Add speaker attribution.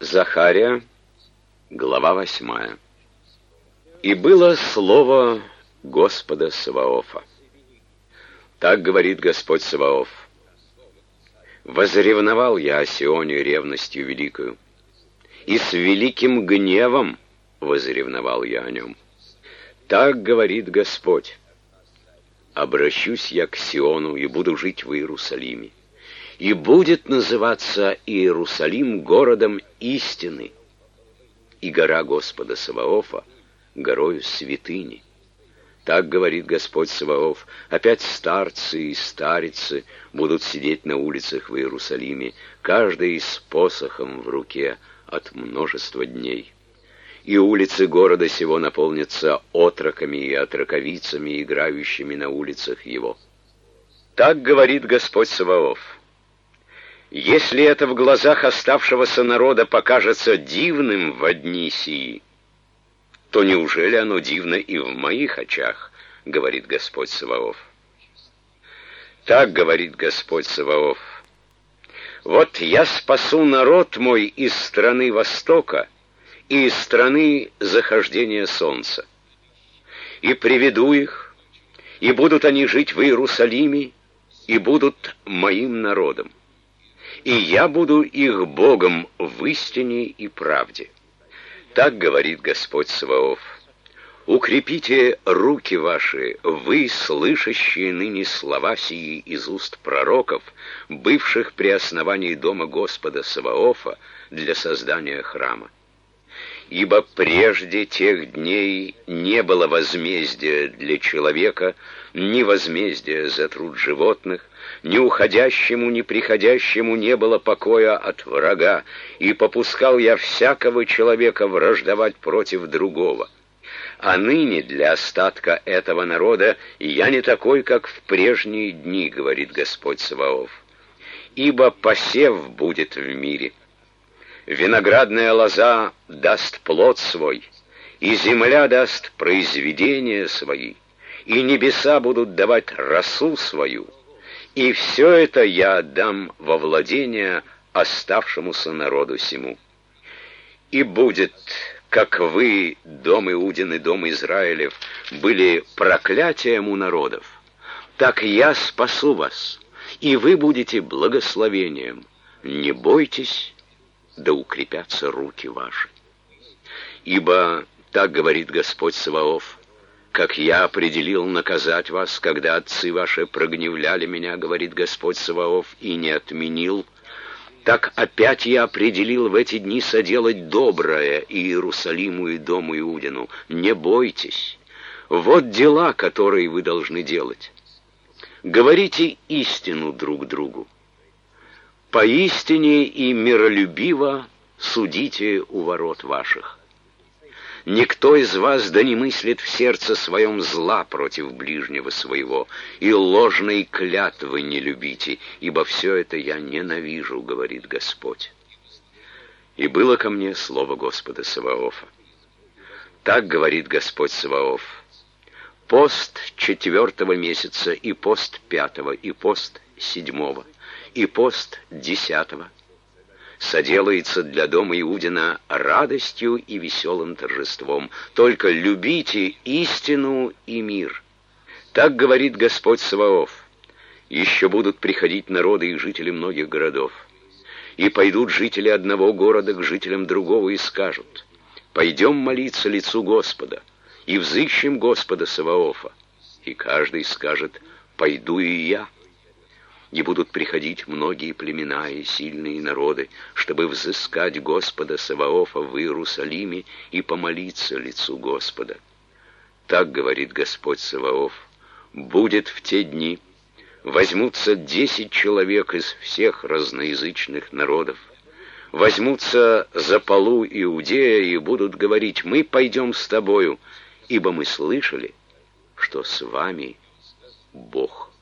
Speaker 1: Захария, глава 8. «И было слово Господа Саваофа. Так говорит Господь Саваоф: возревновал я о Сионе ревностью великою, и с великим гневом возревновал я о нем. Так говорит Господь: обращусь я к Сиону и буду жить в Иерусалиме, и будет называться Иерусалим городом истины, и гора Господа Саваофа горою святыни. Так говорит Господь Саваоф: опять старцы и старицы будут сидеть на улицах в Иерусалиме, каждый с посохом в руке от множества дней. И улицы города сего наполнятся отроками и отроковицами, играющими на улицах его. Так говорит Господь Саваоф: если это в глазах оставшегося народа покажется дивным во дни сии, то неужели оно дивно и в моих очах, говорит Господь Саваоф. Так говорит Господь Саваоф: вот я спасу народ мой из страны востока и из страны захождения солнца, и приведу их, и будут они жить в Иерусалиме, и будут моим народом, и я буду их Богом в истине и правде. Так говорит Господь Саваоф: укрепите руки ваши, вы, слышащие ныне слова сии из уст пророков, бывших при основании дома Господа Саваофа для создания храма. Ибо прежде тех дней не было возмездия для человека, ни возмездия за труд животных, ни уходящему, ни приходящему не было покоя от врага, и попускал я всякого человека враждовать против другого. А ныне для остатка этого народа я не такой, как в прежние дни, говорит Господь Саваоф. Ибо посев будет в мире, виноградная лоза даст плод свой, и земля даст произведения свои, и небеса будут давать росу свою, и все это я отдам во владение оставшемуся народу сему. И будет, как вы, дом Иудин и дом Израилев, были проклятием у народов, так я спасу вас, и вы будете благословением. Не бойтесь, да укрепятся руки ваши. Ибо, так говорит Господь Саваоф, как я определил наказать вас, когда отцы ваши прогневляли меня, говорит Господь Саваоф, и не отменил, так опять я определил в эти дни соделать доброе Иерусалиму и дому Иудину. Не бойтесь. Вот дела, которые вы должны делать. Говорите истину друг другу. Поистине и миролюбиво судите у ворот ваших. Никто из вас да не мыслит в сердце своем зла против ближнего своего, и ложной клятвы не любите, ибо все это я ненавижу, говорит Господь. И было ко мне слово Господа Саваофа. Так говорит Господь Саваоф: пост 4 месяца, и пост 5, и пост 7, и пост 10 соделается для дома Иудина радостью и веселым торжеством. Только любите истину и мир. Так говорит Господь Саваоф: еще будут приходить народы и жители многих городов, и пойдут жители одного города к жителям другого и скажут: пойдем молиться лицу Господа, и взыщем Господа Саваофа. И каждый скажет: пойду и я. И будут приходить многие племена и сильные народы, чтобы взыскать Господа Саваофа в Иерусалиме и помолиться лицу Господа. Так говорит Господь Саваоф: будет в те дни, возьмутся 10 человек из всех разноязычных народов, возьмутся за полу Иудея и будут говорить: мы пойдем с тобою, ибо мы слышали, что с вами Бог.